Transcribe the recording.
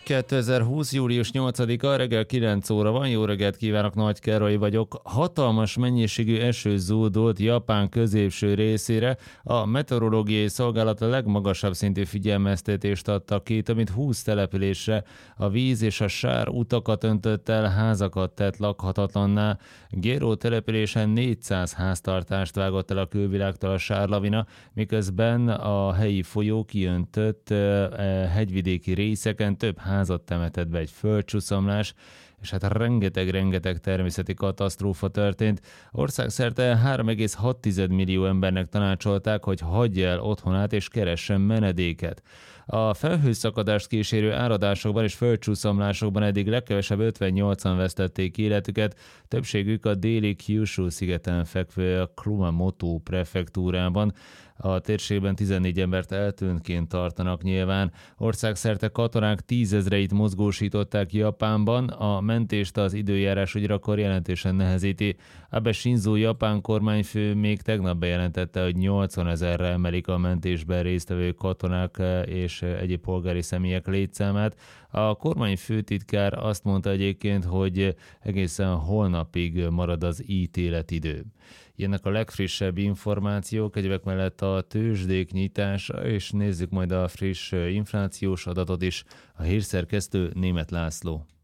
2020. július 8-a, reggel 9 óra van, jó reggelt kívánok, Nagy Károly vagyok. Hatalmas mennyiségű eső zúdult Japán középső részére. A meteorológiai szolgálat a legmagasabb szintű figyelmeztetést adta ki, több mint 20 településre a víz és a sár utakat öntött el, házakat tett lakhatatlanná. Gero településen 400 háztartást vágott el a külvilágtól a sárlavina, miközben a helyi folyó kiöntött hegyvidéki részeken több házat temetett be egy földcsúszamlás, és hát rengeteg természeti katasztrófa történt. Országszerte 3,6 millió embernek tanácsolták, hogy hagyja el otthonát és keressen menedéket. A felhőszakadást kísérő áradásokban és földcsúszamlásokban eddig legkevesebb 58-an vesztették életüket, többségük a déli Kyushu szigeten fekvő Kumamoto prefektúrában. A térségben 14 embert eltűntként tartanak nyilván. Országszerte katonák 10 000-eit mozgósították Japánban, a mentést az időjárás ugyanakkor jelentősen nehezíti. Abe Shinzo japán kormányfő még tegnap bejelentette, hogy 80 000-re emelik a mentésben résztvevő katonák és egyéb polgári személyek létszámát. A kormány főtitkár azt mondta egyébként, hogy egészen holnapig marad az ítéletidő. Ilyenek a legfrissebb információk, egyebek mellett a tőzsdék nyitása, és nézzük majd a friss inflációs adatot is. A hírszerkesztő Németh László.